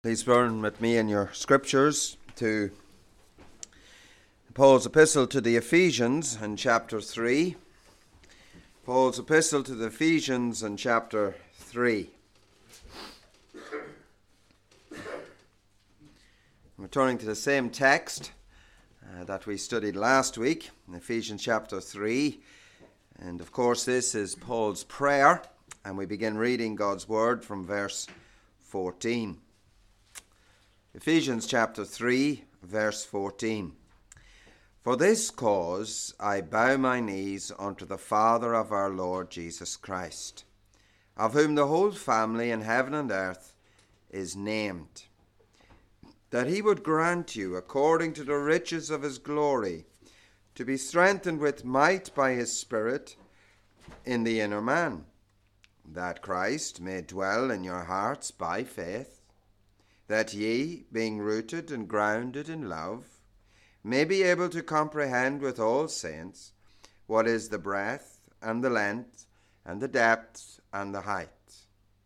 Please turn with me in your scriptures to Paul's epistle to the Ephesians in chapter 3. Paul's epistle to the Ephesians in chapter 3. We're turning to the same text that we studied last week, in Ephesians chapter 3. And of course this is Paul's prayer, and we begin reading God's word from verse 14. Ephesians chapter 3, verse 14. For this cause I bow my knees unto the Father of our Lord Jesus Christ, of whom the whole family in heaven and earth is named, that he would grant you, according to the riches of his glory, to be strengthened with might by his Spirit in the inner man, that Christ may dwell in your hearts by faith, that ye, being rooted and grounded in love, may be able to comprehend with all saints what is the breadth and the length and the depth and the height,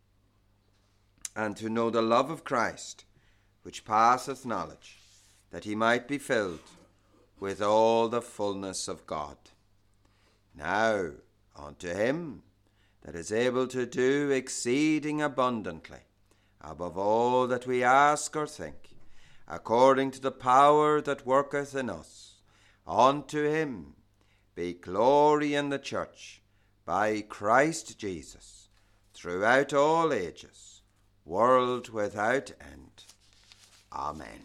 and to know the love of Christ, which passeth knowledge, that he might be filled with all the fullness of God. Now unto him that is able to do exceeding abundantly, above all that we ask or think, according to the power that worketh in us, unto him be glory in the church by Christ Jesus, throughout all ages, world without end. Amen.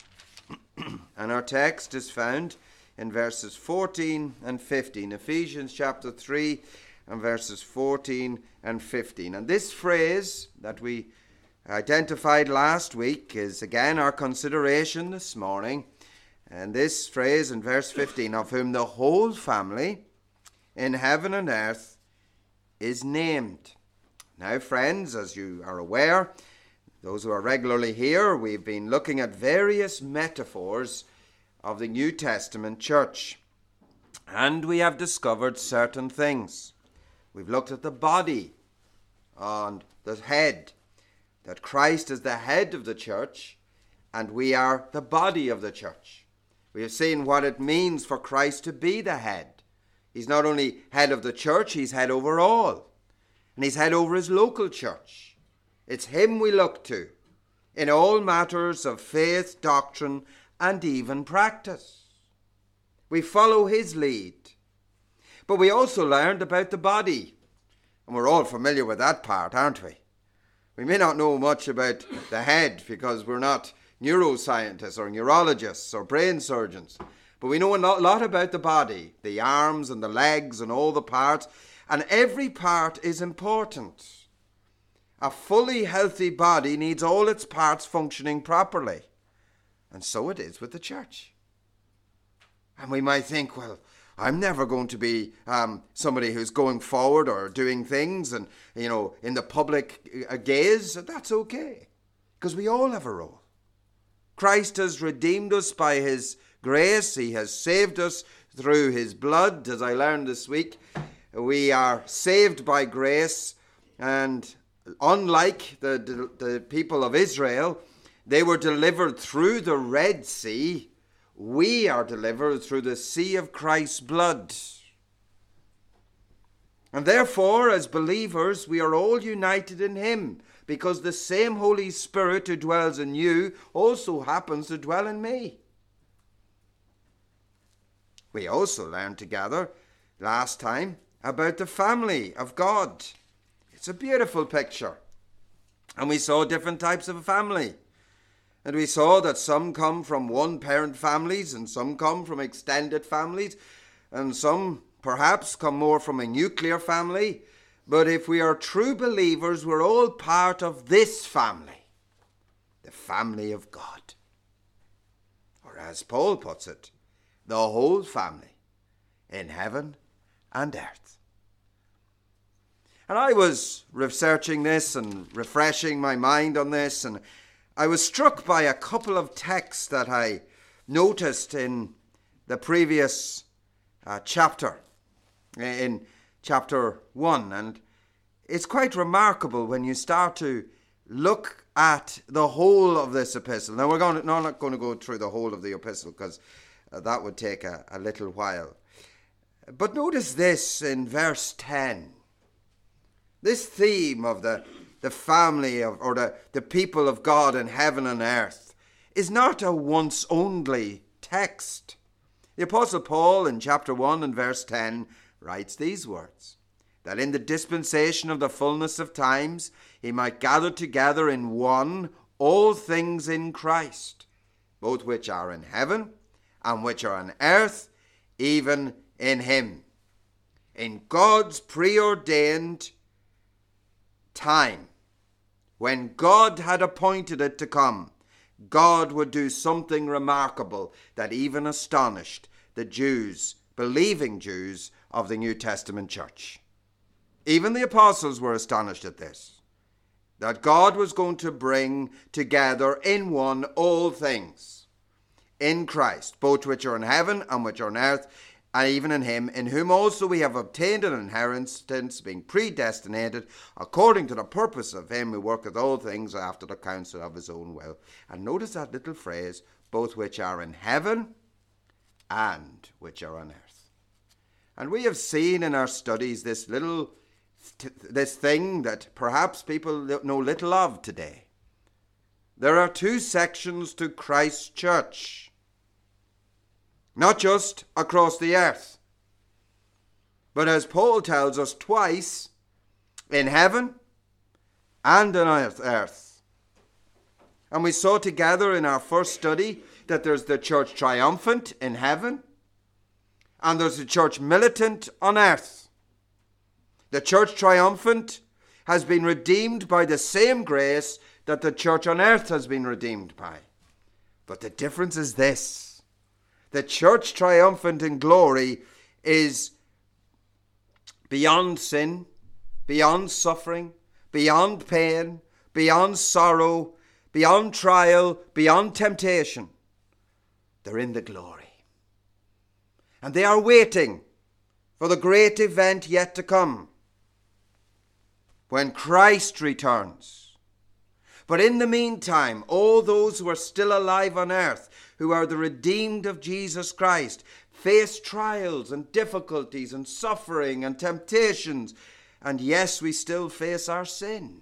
And our text is found in verses 14 and 15, Ephesians chapter 3 and verses 14 and 15. And this phrase that we identified last week is again our consideration this morning. And this phrase in verse 15, of whom the whole family in heaven and earth is named. Now, friends, as you are aware, those who are regularly here, we've been looking at various metaphors of the New Testament church. And we have discovered certain things. We've looked at the body and the head, that Christ is the head of the church, and we are the body of the church. We have seen what it means for Christ to be the head. He's not only head of the church, he's head over all. And he's head over his local church. It's him we look to in all matters of faith, doctrine, and even practice. We follow his lead. But we also learned about the body. And we're all familiar with that part, aren't we? We may not know much about the head because we're not neuroscientists or neurologists or brain surgeons. But we know a lot about the body, the arms and the legs and all the parts. And every part is important. A fully healthy body needs all its parts functioning properly. And so it is with the church. And we might think, well, I'm never going to be somebody who's going forward or doing things and, in the public gaze. That's okay, because we all have a role. Christ has redeemed us by his grace. He has saved us through his blood. As I learned this week, we are saved by grace, and unlike the people of Israel, they were delivered through the Red Sea. We are delivered through the sea of Christ's blood. And therefore, as believers, we are all united in him, because the same Holy Spirit who dwells in you also happens to dwell in me. We also learned together last time about the family of God. It's a beautiful picture. And we saw different types of a family. And we saw that some come from one-parent families, and some come from extended families, and some perhaps come more from a nuclear family. But if we are true believers, we're all part of this family, the family of God. Or as Paul puts it, the whole family in heaven and earth. And I was researching this and refreshing my mind on this, and I was struck by a couple of texts that I noticed in the previous chapter, in chapter 1. And it's quite remarkable when you start to look at the whole of this epistle. Now, we're not going to go through the whole of the epistle because that would take a little while. But notice this in verse 10. This theme of the family or the people of God in heaven and earth is not a once-only text. The Apostle Paul in chapter 1 and verse 10 writes these words, that in the dispensation of the fullness of times he might gather together in one all things in Christ, both which are in heaven and which are on earth, even in him. In God's preordained time, when God had appointed it to come, God would do something remarkable that even astonished the Jews, believing Jews of the New Testament church. Even the apostles were astonished at this, that God was going to bring together in one all things in Christ, both which are in heaven and which are on earth, and even in him, in whom also we have obtained an inheritance, being predestinated according to the purpose of him who worketh all things after the counsel of his own will. And notice that little phrase, both which are in heaven and which are on earth. And we have seen in our studies this thing that perhaps people know little of today. There are two sections to Christ's church. Not just across the earth, but as Paul tells us twice, in heaven and on earth. And we saw together in our first study that there's the church triumphant in heaven and there's the church militant on earth. The church triumphant has been redeemed by the same grace that the church on earth has been redeemed by. But the difference is this. The church triumphant in glory is beyond sin, beyond suffering, beyond pain, beyond sorrow, beyond trial, beyond temptation. They're in the glory. And they are waiting for the great event yet to come, when Christ returns. But in the meantime, all those who are still alive on earth, who are the redeemed of Jesus Christ, face trials and difficulties and suffering and temptations. And yes, we still face our sin.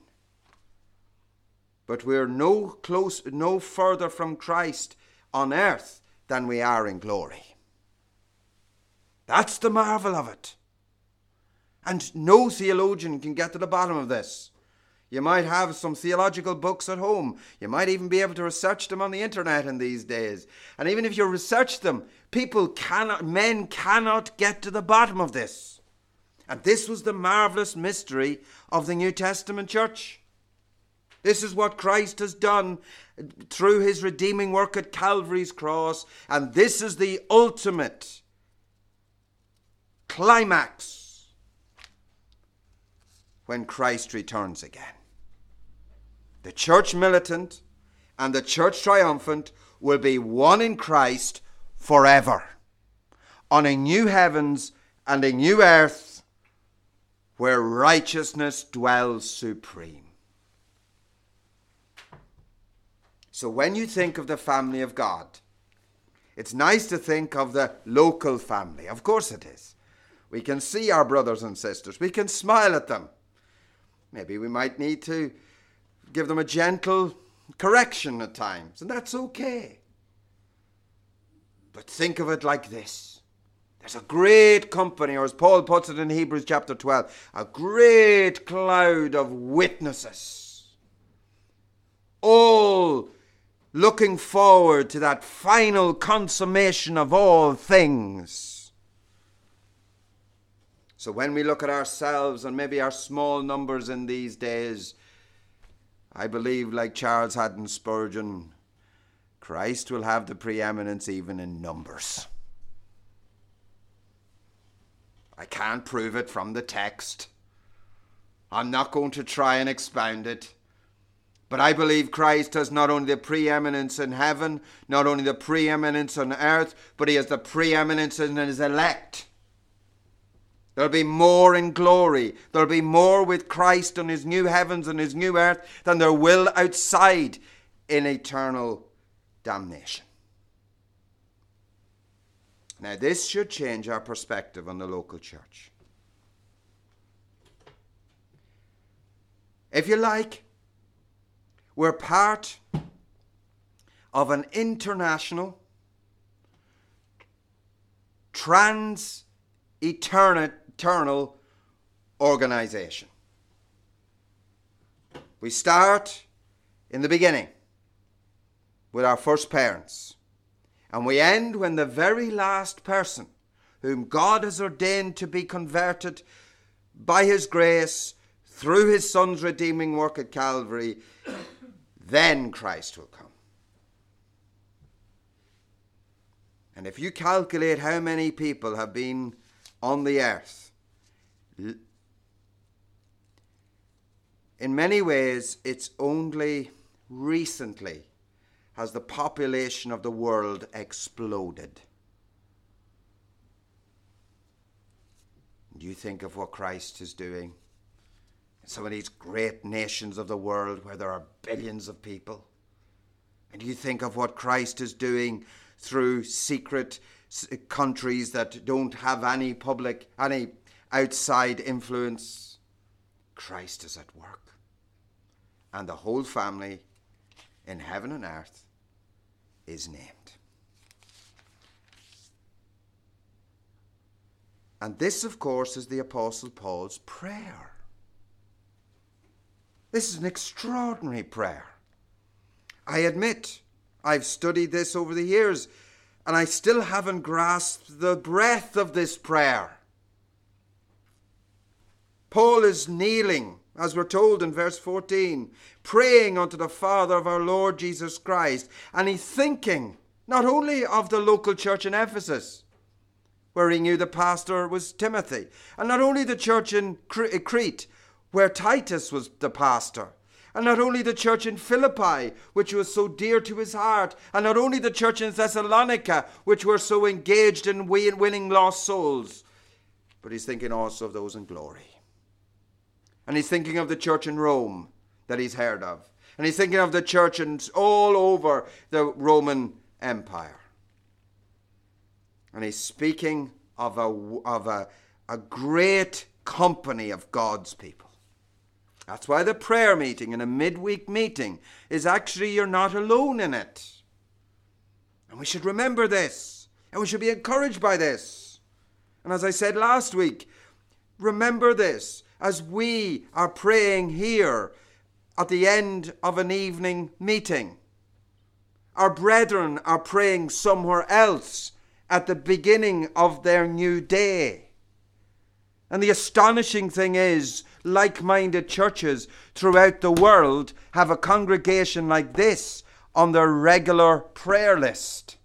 But we're no further from Christ on earth than we are in glory. That's the marvel of it. And no theologian can get to the bottom of this. You might have some theological books at home. You might even be able to research them on the internet in these days. And even if you research them, men cannot get to the bottom of this. And this was the marvelous mystery of the New Testament church. This is what Christ has done through his redeeming work at Calvary's cross. And this is the ultimate climax when Christ returns again. The church militant and the church triumphant will be one in Christ forever, on a new heavens and a new earth where righteousness dwells supreme. So when you think of the family of God, it's nice to think of the local family. Of course it is. We can see our brothers and sisters. We can smile at them. Maybe we might need to give them a gentle correction at times, and that's okay. But think of it like this. There's a great company, or as Paul puts it in Hebrews chapter 12, a great cloud of witnesses, all looking forward to that final consummation of all things. So when we look at ourselves and maybe our small numbers in these days, I believe, like Charles Haddon Spurgeon, Christ will have the preeminence even in numbers. I can't prove it from the text. I'm not going to try and expound it. But I believe Christ has not only the preeminence in heaven, not only the preeminence on earth, but he has the preeminence in his elect. There'll be more in glory. There'll be more with Christ on his new heavens and his new earth than there will outside in eternal damnation. Now, this should change our perspective on the local church. If you like, we're part of an international, eternal organization. We start in the beginning with our first parents, and we end when the very last person whom God has ordained to be converted by his grace through his Son's redeeming work at Calvary, then Christ will come. And if you calculate how many people have been on the earth, in many ways, it's only recently has the population of the world exploded. Do you think of what Christ is doing in some of these great nations of the world where there are billions of people? And do you think of what Christ is doing through secret countries that don't have any outside influence? Christ is at work. And the whole family in heaven and earth is named. And this, of course, is the Apostle Paul's prayer. This is an extraordinary prayer. I admit, I've studied this over the years, and I still haven't grasped the breadth of this prayer. Paul is kneeling, as we're told in verse 14, praying unto the Father of our Lord Jesus Christ, and he's thinking not only of the local church in Ephesus, where he knew the pastor was Timothy, and not only the church in Crete, where Titus was the pastor, and not only the church in Philippi, which was so dear to his heart, and not only the church in Thessalonica, which were so engaged in winning lost souls, but he's thinking also of those in glory. And he's thinking of the church in Rome that he's heard of. And he's thinking of the church all over the Roman Empire. And he's speaking of a great company of God's people. That's why the prayer meeting and a midweek meeting is actually, you're not alone in it. And we should remember this. And we should be encouraged by this. And as I said last week, remember this as we are praying here at the end of an evening meeting. Our brethren are praying somewhere else at the beginning of their new day. And the astonishing thing is, like-minded churches throughout the world have a congregation like this on their regular prayer list.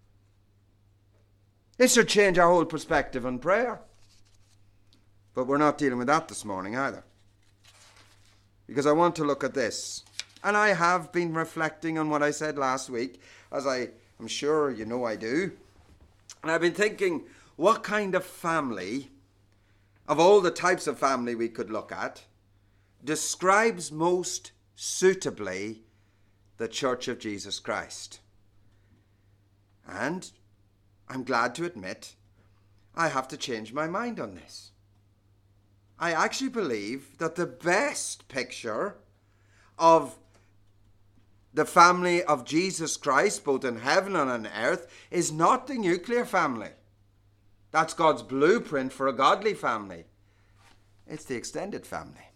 This should change our whole perspective on prayer. But we're not dealing with that this morning either. Because I want to look at this. And I have been reflecting on what I said last week, as I'm sure you know I do. And I've been thinking, what kind of family, of all the types of family we could look at, describes most suitably the Church of Jesus Christ? And I'm glad to admit I have to change my mind on this. I actually believe that the best picture of the family of Jesus Christ, both in heaven and on earth, is not the nuclear family. That's God's blueprint for a godly family. It's the extended family.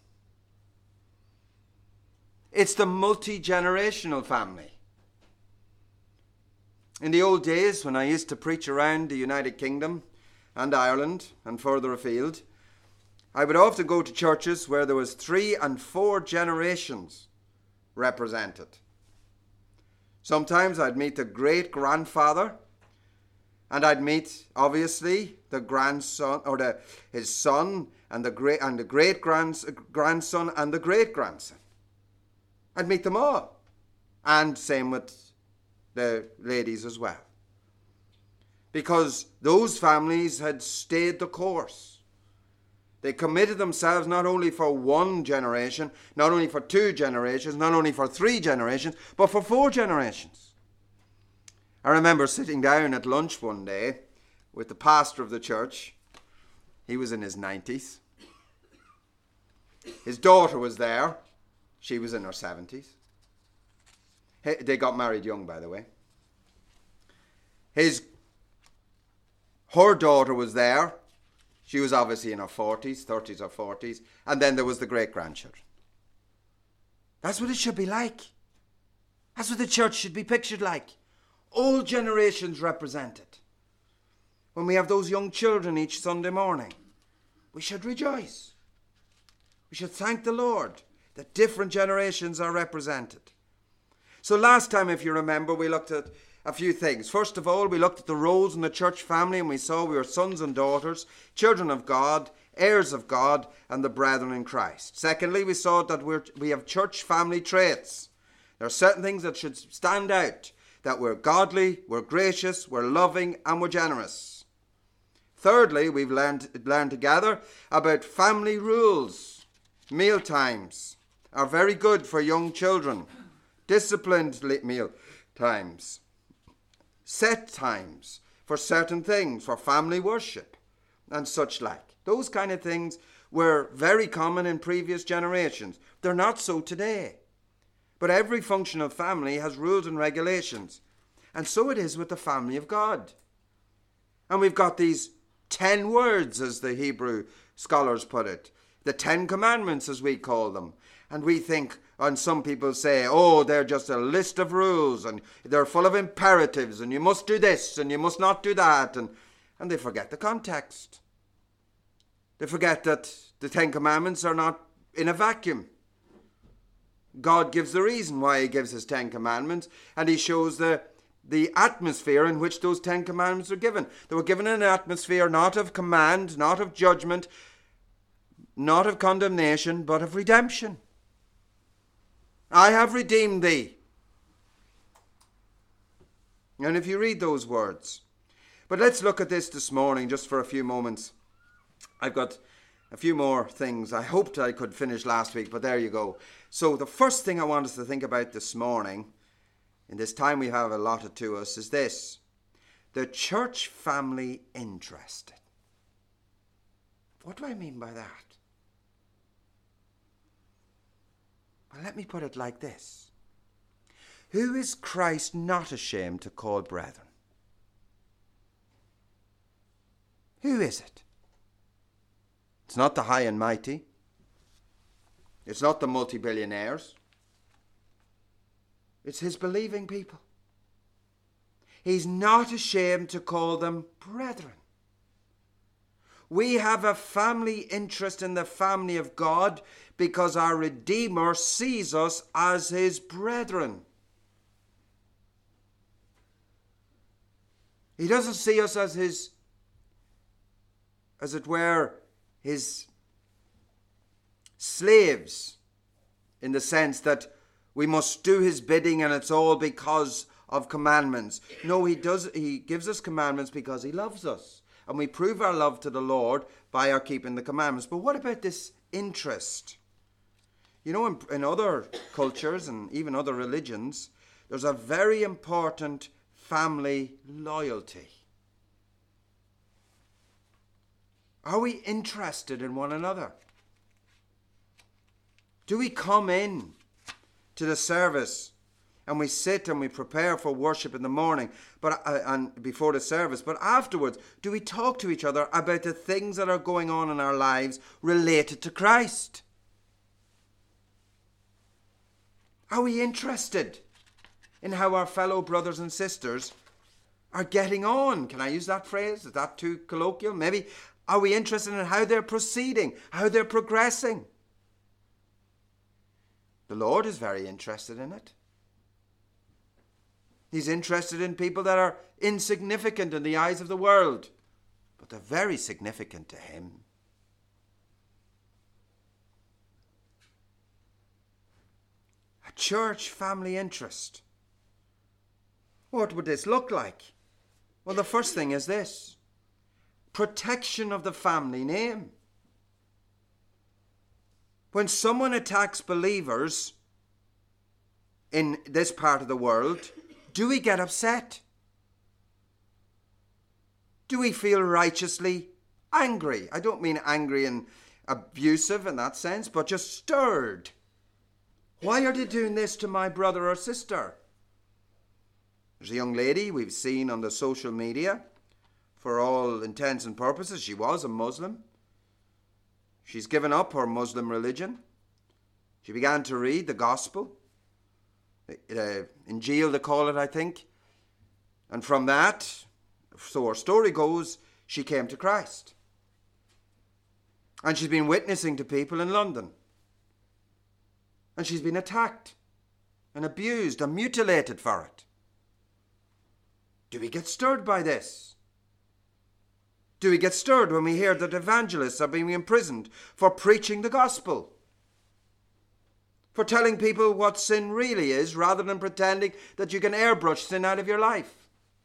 It's the multi-generational family. In the old days, when I used to preach around the United Kingdom and Ireland and further afield, I would often go to churches where there was 3 and 4 generations represented. Sometimes I'd meet the great-grandfather, and I'd meet, obviously, the grandson, or his son, and the great-grandson and the great-grandson. I'd meet them all. And same with the ladies as well. Because those families had stayed the course. They committed themselves not only for one generation, not only for 2 generations, not only for 3 generations, but for 4 generations. I remember sitting down at lunch one day with the pastor of the church. He was in his 90s. His daughter was there. She was in her 70s. They got married young, by the way. Her daughter was there. She was obviously in her 40s, 30s or 40s. And then there was the great-grandchildren. That's what it should be like. That's what the church should be pictured like. All generations represented. When we have those young children each Sunday morning, we should rejoice. We should thank the Lord that different generations are represented. So last time, if you remember, we looked at a few things. First of all, we looked at the roles in the church family, and we saw we were sons and daughters, children of God, heirs of God, and the brethren in Christ. Secondly, we saw that we have church family traits. There are certain things that should stand out, that we're godly, we're gracious, we're loving, and we're generous. Thirdly, we've learned together about family rules. Meal times are very good for young children. Disciplined meal times. Set times for certain things, for family worship and such like. Those kind of things were very common in previous generations. They're not so today. But every functional family has rules and regulations. And so it is with the family of God. And we've got these 10 words, as the Hebrew scholars put it. The 10 commandments, as we call them. And we think, and some people say, oh, they're just a list of rules, and they're full of imperatives, and you must do this, and you must not do that. And they forget the context. They forget that the 10 commandments are not in a vacuum. God gives the reason why he gives his 10 commandments, and he shows the atmosphere in which those 10 commandments are given. They were given in an atmosphere not of command, not of judgment, not of condemnation, but of redemption. I have redeemed thee. And if you read those words. But let's look at this morning just for a few moments. I've got a few more things. I hoped I could finish last week, but there you go. So the first thing I want us to think about this morning, in this time we have allotted to us, is this. The church family interested. What do I mean by that? Well, let me put it like this. Who is Christ not ashamed to call brethren? Who is it? It's not the high and mighty. It's not the multi-billionaires. It's his believing people. He's not ashamed to call them brethren. We have a family interest in the family of God because our Redeemer sees us as his brethren. He doesn't see us as his, as it were, his slaves, in the sense that we must do his bidding and it's all because of commandments. No, he gives us commandments because he loves us. And we prove our love to the Lord by our keeping the commandments. But what about this interest? You know, in other cultures and even other religions, there's a very important family loyalty. Are we interested in one another? Do we come in to the service and we sit and we prepare for worship in the morning and before the service, but afterwards, do we talk to each other about the things that are going on in our lives related to Christ? Are we interested in how our fellow brothers and sisters are getting on? Can I use that phrase? Is that too colloquial? Maybe. Are we interested in how they're proceeding, how they're progressing? The Lord is very interested in it. He's interested in people that are insignificant in the eyes of the world, but they're very significant to him. A church family interest. What would this look like? Well, the first thing is this. Protection of the family name. When someone attacks believers in this part of the world, do we get upset? Do we feel righteously angry? I don't mean angry and abusive in that sense, but just stirred. Why are they doing this to my brother or sister? There's a young lady we've seen on the social media. For all intents and purposes, she was a Muslim. She's given up her Muslim religion. She began to read the gospel. Injil, they call it, I think. And from that, so her story goes, she came to Christ. And she's been witnessing to people in London. And she's been attacked and abused and mutilated for it. Do we get stirred by this? Do we get stirred when we hear that evangelists are being imprisoned for preaching the gospel? For telling people what sin really is rather than pretending that you can airbrush sin out of your life?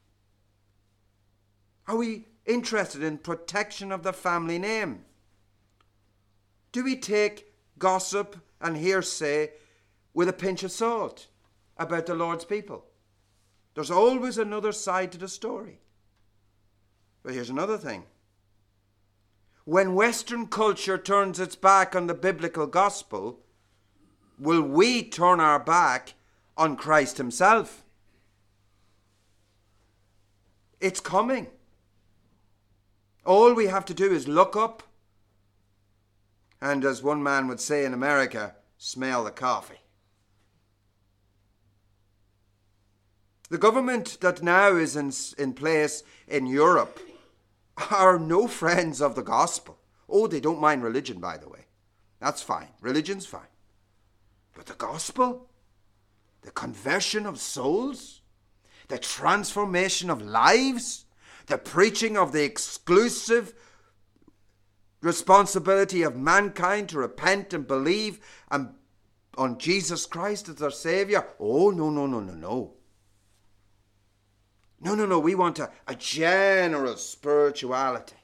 Are we interested in protection of the family name? Do we take gossip and hearsay with a pinch of salt about the Lord's people? There's always another side to the story. But here's another thing. When Western culture turns its back on the biblical gospel, will we turn our back on Christ himself? It's coming. All we have to do is look up and, as one man would say in America, smell the coffee. The government that now is in place in Europe are no friends of the gospel. Oh, they don't mind religion, by the way. That's fine. Religion's fine. But the gospel, the conversion of souls, the transformation of lives, the preaching of the exclusive responsibility of mankind to repent and believe on Jesus Christ as their Saviour. Oh, no. No, we want a general spirituality.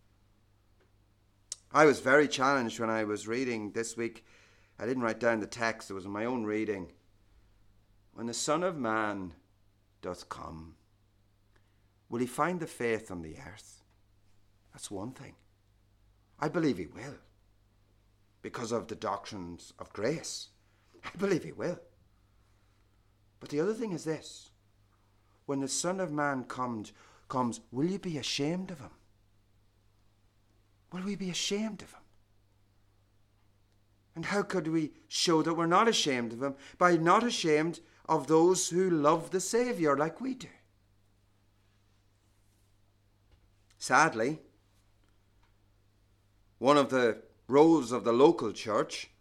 I was very challenged when I was reading this week. I didn't write down the text, it was in my own reading. When the Son of Man doth come, will he find the faith on the earth? That's one thing. I believe he will, because of the doctrines of grace. I believe he will. But the other thing is this. When the Son of Man comes, will you be ashamed of him? Will we be ashamed of him? And how could we show that we're not ashamed of him? By not ashamed of those who love the Saviour like we do. Sadly, one of the roles of the local church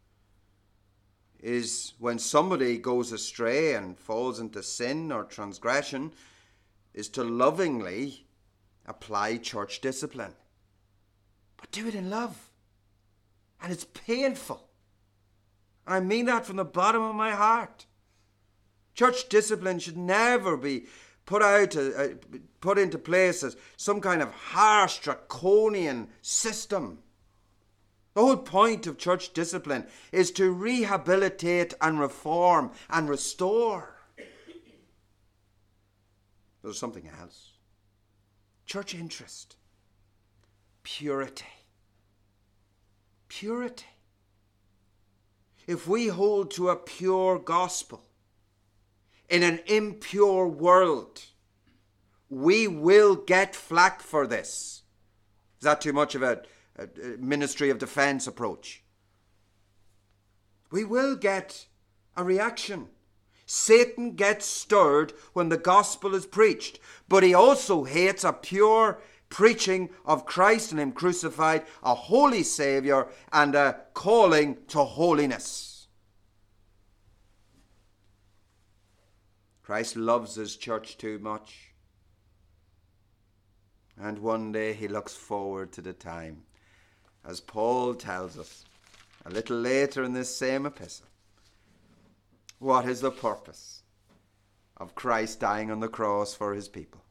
is when somebody goes astray and falls into sin or transgression, is to lovingly apply church discipline. But do it in love. And it's painful. I mean that from the bottom of my heart. Church discipline should never be put into place as some kind of harsh, draconian system. The whole point of church discipline is to rehabilitate and reform and restore. There's something else. Church interest. Purity. Purity. If we hold to a pure gospel in an impure world, we will get flack for this. Is that too much of a Ministry of Defence approach? We will get a reaction. Satan gets stirred when the gospel is preached, but he also hates a pure preaching of Christ and him crucified, a holy Saviour, and a calling to holiness. Christ loves his church too much. And one day he looks forward to the time, as Paul tells us a little later in this same epistle. What is the purpose of Christ dying on the cross for his people?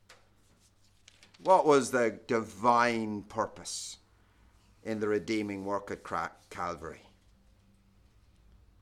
What was the divine purpose in the redeeming work at Calvary?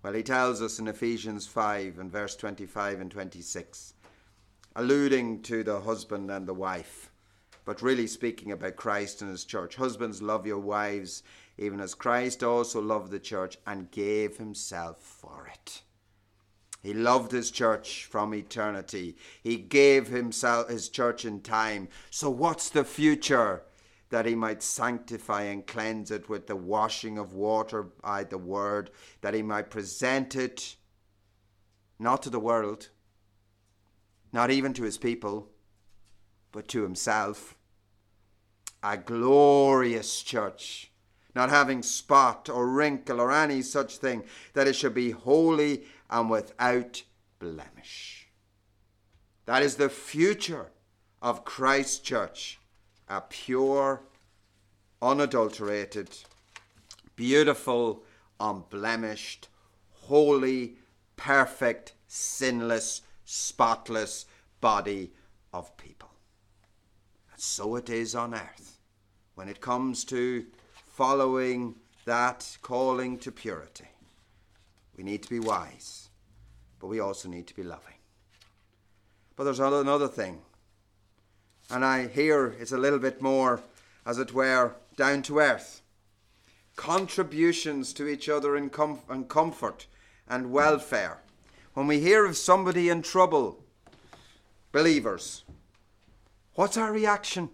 Well, he tells us in Ephesians 5 and verse 25 and 26, alluding to the husband and the wife, but really speaking about Christ and his church. Husbands, love your wives, even as Christ also loved the church and gave himself for it. He loved his church from eternity. He gave himself his church in time. So what's the future? That he might sanctify and cleanse it with the washing of water by the word, that he might present it not to the world, not even to his people, but to himself, a glorious church, not having spot or wrinkle or any such thing, that it should be holy and without blemish. That is the future of Christ's church, a pure, unadulterated, beautiful, unblemished, holy, perfect, sinless, spotless body of people. And so it is on earth when it comes to following that calling to purity. We need to be wise, but we also need to be loving. But there's another thing, and I hear it's a little bit more, as it were, down to earth. Contributions to each other in comfort and welfare. When we hear of somebody in trouble, believers, what's our reaction?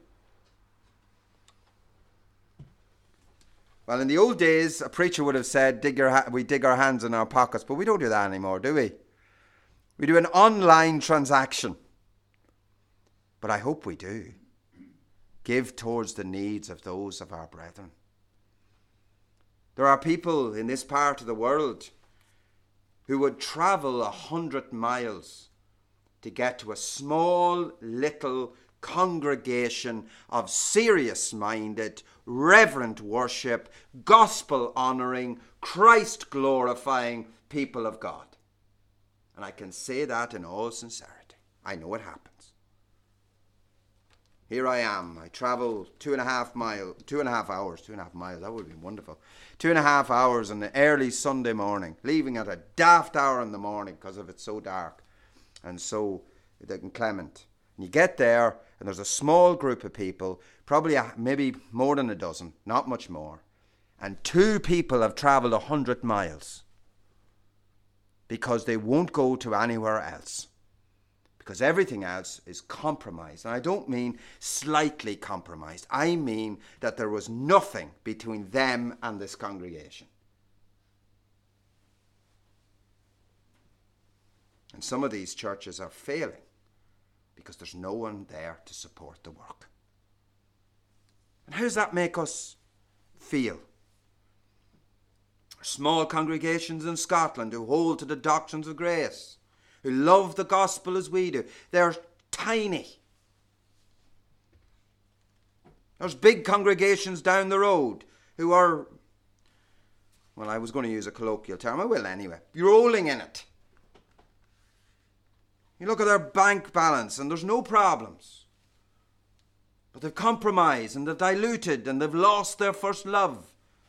Well, in the old days, a preacher would have said, we dig our hands in our pockets, but we don't do that anymore, do we? We do an online transaction. But I hope we do. Give towards the needs of those of our brethren. There are people in this part of the world who would travel 100 miles to get to a small little congregation of serious-minded, reverent worship, gospel-honouring, Christ-glorifying people of God. And I can say that in all sincerity. I know it happens. Here I am. I travel 2.5 miles, that would be wonderful. 2.5 hours on the early Sunday morning, leaving at a daft hour in the morning because of it's so dark and so inclement. And you get there and there's a small group of people, probably maybe more than a dozen, not much more. And 2 people have travelled 100 miles because they won't go to anywhere else. Because everything else is compromised. And I don't mean slightly compromised. I mean that there was nothing between them and this congregation. And some of these churches are failing because there's no one there to support the work. And how does that make us feel? Small congregations in Scotland who hold to the doctrines of grace, who love the gospel as we do. They're tiny. There's big congregations down the road who are, well, I was going to use a colloquial term. I will anyway. Rolling in it. You look at their bank balance and there's no problems. But they've compromised and they've diluted and they've lost their first love.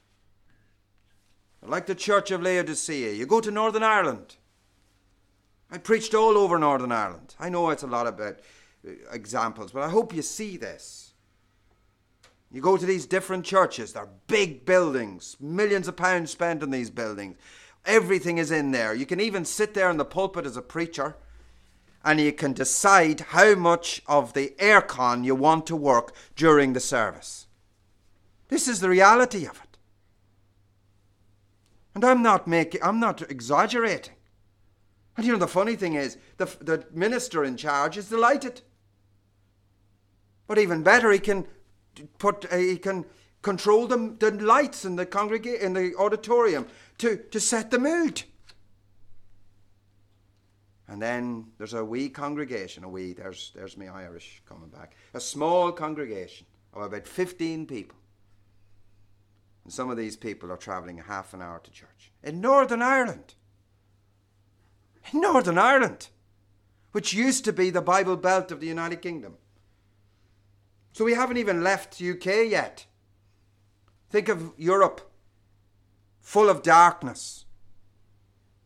Like the Church of Laodicea. You go to Northern Ireland. I preached all over Northern Ireland. I know it's a lot about examples, but I hope you see this. You go to these different churches. They're big buildings. Millions of pounds spent on these buildings. Everything is in there. You can even sit there in the pulpit as a preacher and you can decide how much of the aircon you want to work during the service. This is the reality of it. And I'm not exaggerating. And you know, the funny thing is, the minister in charge is delighted. But even better, he can control the lights in the auditorium to set the mood. And then there's a wee congregation, there's my Irish coming back, a small congregation of about 15 people. And some of these people are travelling half an hour to church. In Northern Ireland. In Northern Ireland, which used to be the Bible Belt of the United Kingdom. So we haven't even left UK yet. Think of Europe, full of darkness.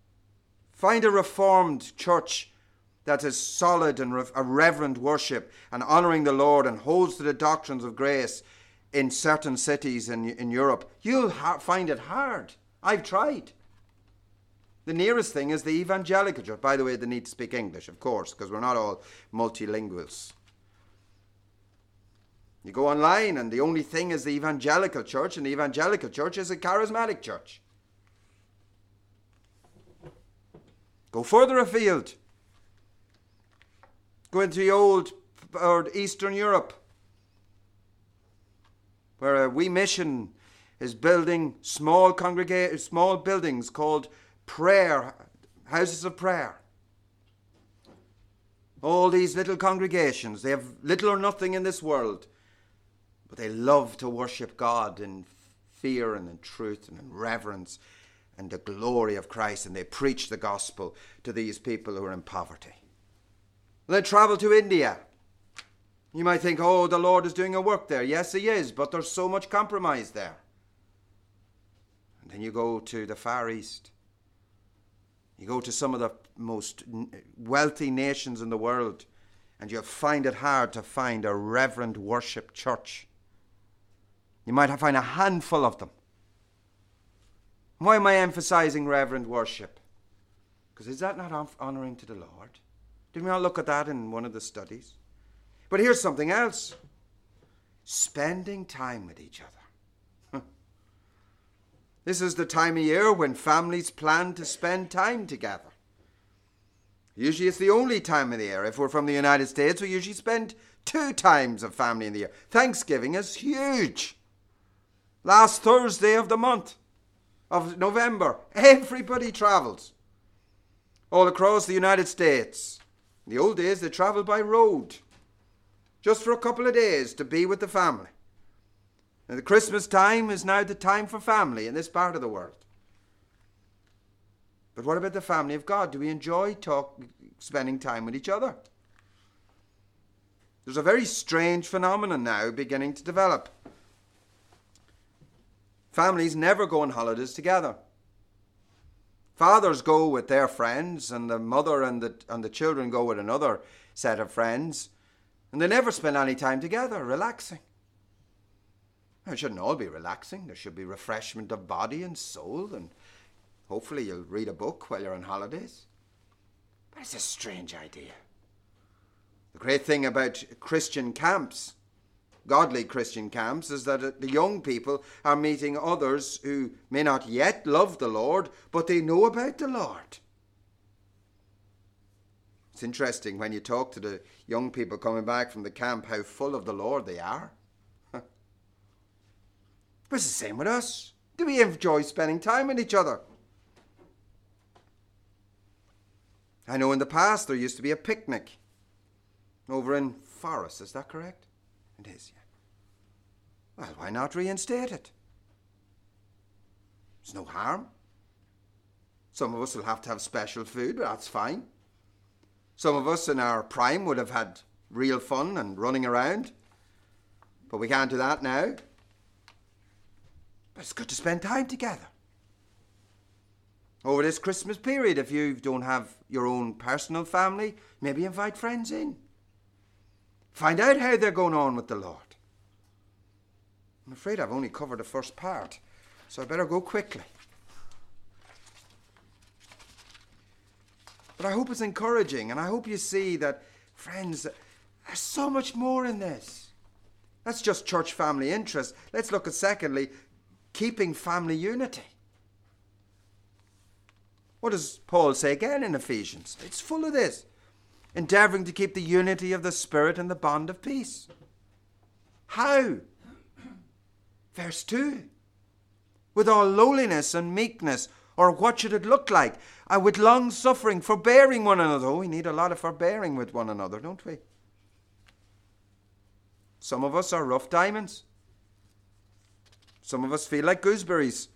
Find a reformed church that is solid and a reverent worship and honouring the Lord and holds to the doctrines of grace in certain cities in Europe. You'll find it hard. I've tried. The nearest thing is the evangelical church. By the way, they need to speak English, of course, because we're not all multilinguals. You go online and the only thing is the evangelical church, and the evangelical church is a charismatic church. Go further afield. Go into the old or Eastern Europe, where a wee mission is building small buildings called prayer, houses of prayer. All these little congregations, they have little or nothing in this world, but they love to worship God in fear and in truth and in reverence and the glory of Christ, and they preach the gospel to these people who are in poverty. They travel to India. You might think, oh, the Lord is doing a work there. Yes, he is, but there's so much compromise there. And then you go to the Far East. You go to some of the most wealthy nations in the world, and you'll find it hard to find a reverent worship church. You might find a handful of them. Why am I emphasizing reverent worship? Because is that not honouring to the Lord? Did we not look at that in one of the studies? But here's something else. Spending time with each other. This is the time of year when families plan to spend time together. Usually it's the only time of the year. If we're from the United States, we usually spend 2 times of family in the year. Thanksgiving is huge. Last Thursday of the month of November, everybody travels all across the United States. In the old days, they travelled by road just for a couple of days to be with the family. And the Christmas time is now the time for family in this part of the world. But what about the family of God? Do we enjoy spending time with each other? There's a very strange phenomenon now beginning to develop. Families never go on holidays together. Fathers go with their friends, and the mother and the children go with another set of friends, and they never spend any time together relaxing. Now, it shouldn't all be relaxing. There should be refreshment of body and soul, and hopefully you'll read a book while you're on holidays. But it's a strange idea. The great thing about Christian camps, godly Christian camps, is that the young people are meeting others who may not yet love the Lord, but they know about the Lord. It's interesting when you talk to the young people coming back from the camp how full of the Lord they are. But it's the same with us. Do we enjoy spending time with each other? I know in the past there used to be a picnic over in Forest. Is that correct? It is, yeah. Well, why not reinstate it? There's no harm. Some of us will have to have special food, but that's fine. Some of us in our prime would have had real fun and running around, but we can't do that now. But it's good to spend time together. Over this Christmas period, if you don't have your own personal family, maybe invite friends in. Find out how they're going on with the Lord. I'm afraid I've only covered the first part, so I better go quickly. But I hope it's encouraging, and I hope you see that, friends, there's so much more in this. That's just church family interest. Let's look at, secondly, keeping family unity. What does Paul say again in Ephesians? It's full of this. Endeavouring to keep the unity of the Spirit and the bond of peace. How? Verse 2. With all lowliness and meekness, or what should it look like? And with long suffering, forbearing one another. Oh, we need a lot of forbearing with one another, don't we? Some of us are rough diamonds. Some of us feel like gooseberries.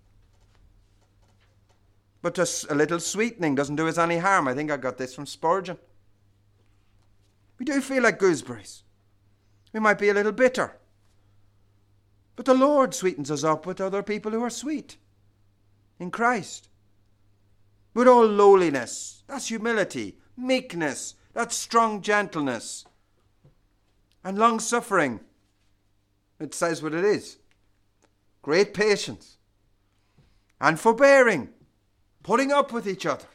But just a little sweetening doesn't do us any harm. I think I got this from Spurgeon. We do feel like gooseberries. We might be a little bitter. But the Lord sweetens us up with other people who are sweet in Christ. with all lowliness. That's humility. Meekness. That's strong gentleness. And long-suffering. It says what it is. Great patience. And forbearing. Putting up with each other.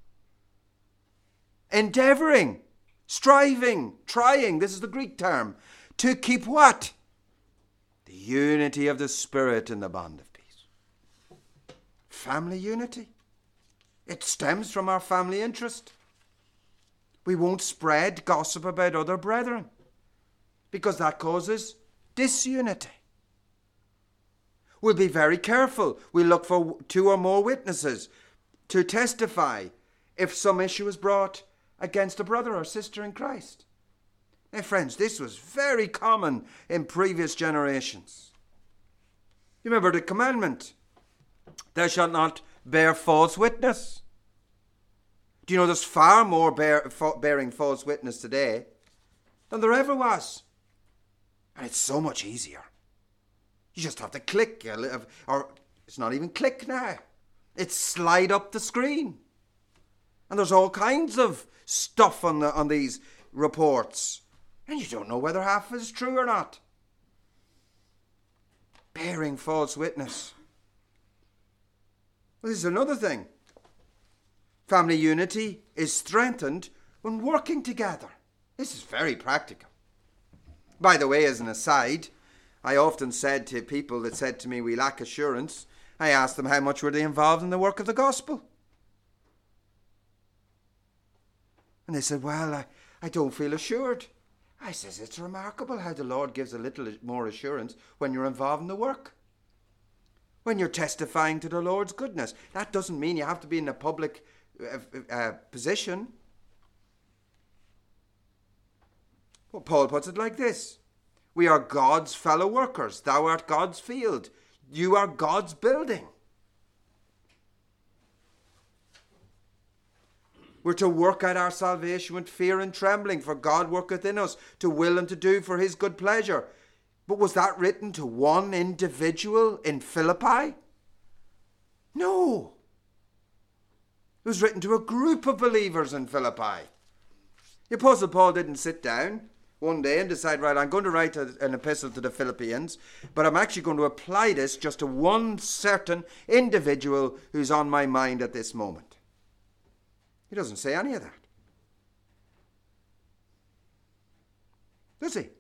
Endeavouring. Striving. Trying. This is the Greek term. To keep what? The unity of the Spirit in the bond of peace. Family unity. It stems from our family interest. We won't spread gossip about other brethren because that causes disunity. We'll be very careful. We'll look for 2 or more witnesses to testify if some issue is brought against a brother or sister in Christ. Now, friends, this was very common in previous generations. You remember the commandment, thou shalt not bear false witness. Do you know there's far more bearing false witness today than there ever was? And it's so much easier. You just have to click, or it's not even click now. It's slide up the screen. And there's all kinds of stuff on these reports. And you don't know whether half is true or not. Bearing false witness. Well, this is another thing. Family unity is strengthened when working together. This is very practical. By the way, as an aside, I often said to people that said to me, we lack assurance, I asked them how much were they involved in the work of the gospel. And they said, well, I don't feel assured. I says, it's remarkable how the Lord gives a little more assurance when you're involved in the work. When you're testifying to the Lord's goodness. That doesn't mean you have to be in a public position. Well, Paul puts it like this. We are God's fellow workers. Thou art God's field. You are God's building. We're to work out our salvation with fear and trembling, for God worketh in us to will and to do for his good pleasure. But was that written to one individual in Philippi? No. It was written to a group of believers in Philippi. The Apostle Paul didn't sit down one day and decide, right, I'm going to write an epistle to the Philippians, but I'm actually going to apply this just to one certain individual who's on my mind at this moment. He doesn't say any of that. Does he?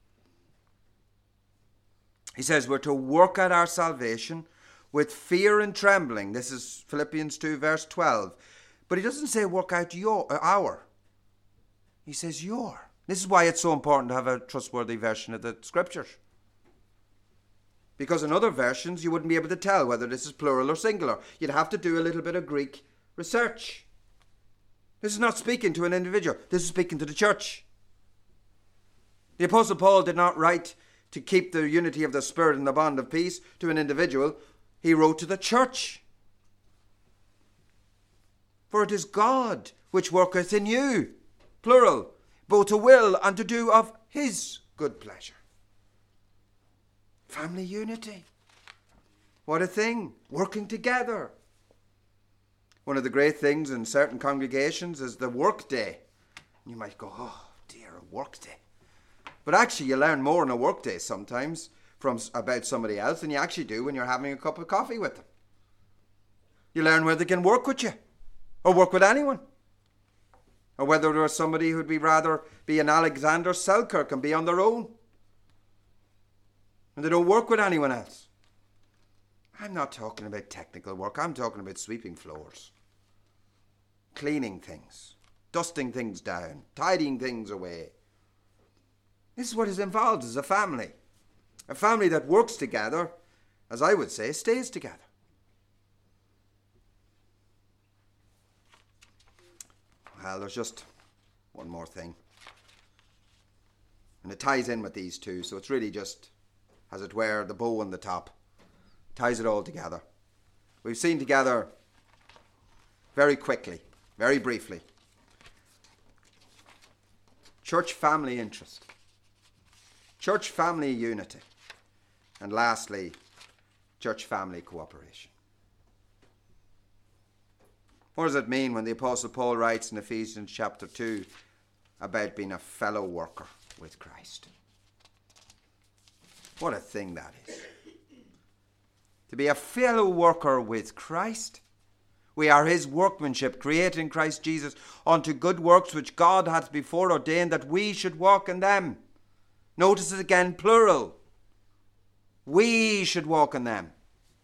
He says we're to work out our salvation with fear and trembling. This is Philippians 2 verse 12. But he doesn't say work out our. He says your. This is why it's so important to have a trustworthy version of the scriptures. Because in other versions you wouldn't be able to tell whether this is plural or singular. You'd have to do a little bit of Greek research. This is not speaking to an individual. This is speaking to the church. The Apostle Paul did not write to keep the unity of the Spirit and the bond of peace to an individual. He wrote to the church. For it is God which worketh in you, plural, both to will and to do of his good pleasure. Family unity. What a thing. Working together. One of the great things in certain congregations is the work day. You might go, oh dear, a work day. But actually you learn more on a work day sometimes about somebody else than you actually do when you're having a cup of coffee with them. You learn whether they can work with you or work with anyone. Or whether there's somebody who'd rather be an Alexander Selkirk and be on their own. And they don't work with anyone else. I'm not talking about technical work. I'm talking about sweeping floors, cleaning things, dusting things down, tidying things away. This is what is involved as a family. A family that works together, as I would say, stays together. Well, there's just one more thing. And it ties in with these two, so it's really just, as it were, the bow on the top. Ties it all together. We've seen together very quickly, very briefly, church family interest, church family unity, and lastly, church family cooperation. What does it mean when the Apostle Paul writes in Ephesians chapter 2 about being a fellow worker with Christ? What a thing that is. To be a fellow worker with Christ. We are his workmanship, created in Christ Jesus unto good works which God hath before ordained that we should walk in them. Notice it again, plural. We should walk in them.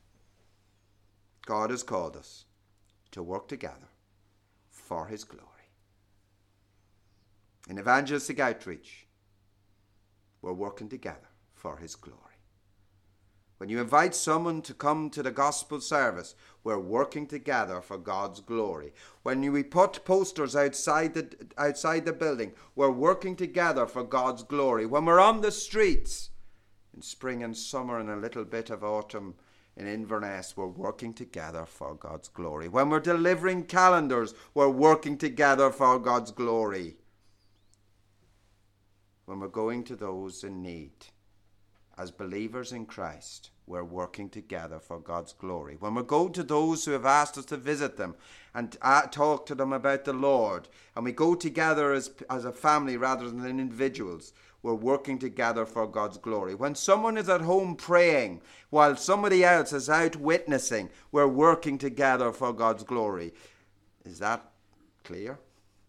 God has called us to work together for his glory. In evangelistic outreach, we're working together for his glory. When you invite someone to come to the gospel service, we're working together for God's glory. When we put posters outside the building, we're working together for God's glory. When we're on the streets, in spring and summer and a little bit of autumn in Inverness, we're working together for God's glory. When we're delivering calendars, we're working together for God's glory. When we're going to those in need, as believers in Christ, we're working together for God's glory. When we go to those who have asked us to visit them and talk to them about the Lord, and we go together as a family rather than individuals, we're working together for God's glory. When someone is at home praying while somebody else is out witnessing, we're working together for God's glory. Is that clear?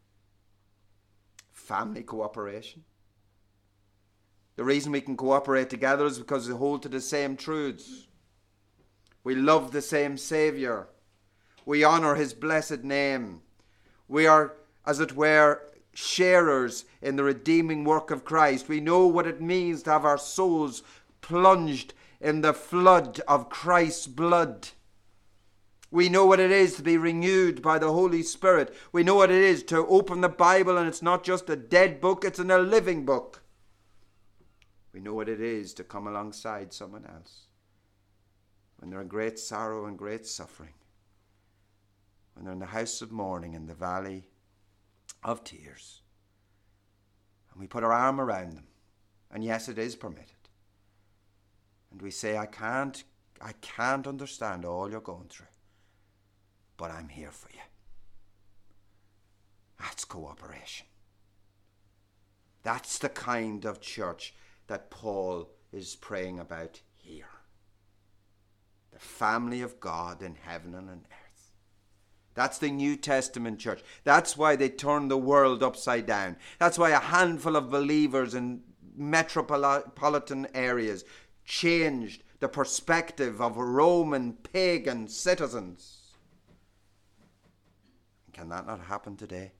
Family cooperation. The reason we can cooperate together is because we hold to the same truths. We love the same Saviour. We honour his blessed name. We are, as it were, sharers in the redeeming work of Christ. We know what it means to have our souls plunged in the flood of Christ's blood. We know what it is to be renewed by the Holy Spirit. We know what it is to open the Bible and it's not just a dead book, it's a living book. We know what it is to come alongside someone else when they're in great sorrow and great suffering, when they're in the house of mourning in the valley of tears. And we put our arm around them. And yes, it is permitted. And we say, I can't understand all you're going through, but I'm here for you. That's cooperation. That's the kind of church that Paul is praying about here. The family of God in heaven and on earth. That's the New Testament church. That's why they turned the world upside down. That's why a handful of believers in metropolitan areas changed the perspective of Roman pagan citizens. Can that not happen today?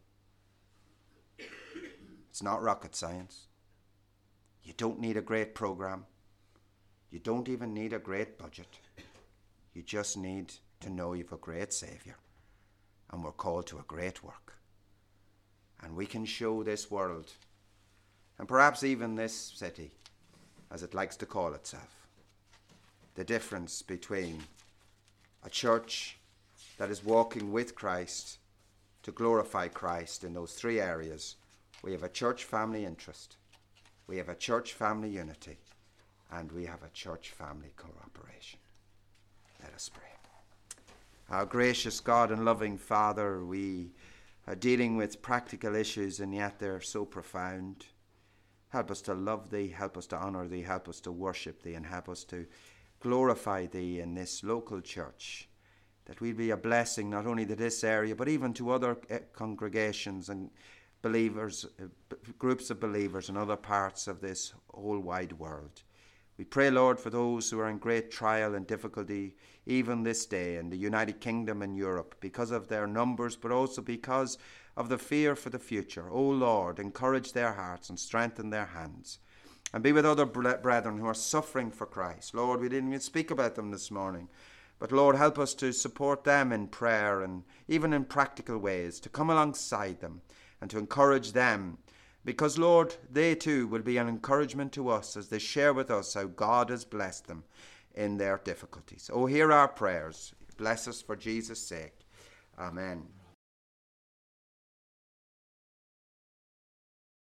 It's not rocket science. You don't need a great program. You don't even need a great budget. You just need to know you've a great Saviour. And we're called to a great work. And we can show this world, and perhaps even this city, as it likes to call itself, the difference between a church that is walking with Christ to glorify Christ in those three areas. We have a church family interest. We have a church family unity, and we have a church family cooperation. Let us pray. Our gracious God and loving Father, we are dealing with practical issues, and yet they're so profound. Help us to love Thee, help us to honour Thee, help us to worship Thee, and help us to glorify Thee in this local church, that we'll be a blessing not only to this area, but even to other congregations and believers, groups of believers in other parts of this whole wide world. We pray, Lord, for those who are in great trial and difficulty, even this day in the United Kingdom and Europe, because of their numbers, but also because of the fear for the future. O Lord, encourage their hearts and strengthen their hands. And be with other brethren who are suffering for Christ. Lord, we didn't even speak about them this morning. But Lord, help us to support them in prayer and even in practical ways, to come alongside them and to encourage them, because, Lord, they too will be an encouragement to us as they share with us how God has blessed them in their difficulties. Oh, hear our prayers. Bless us for Jesus' sake. Amen.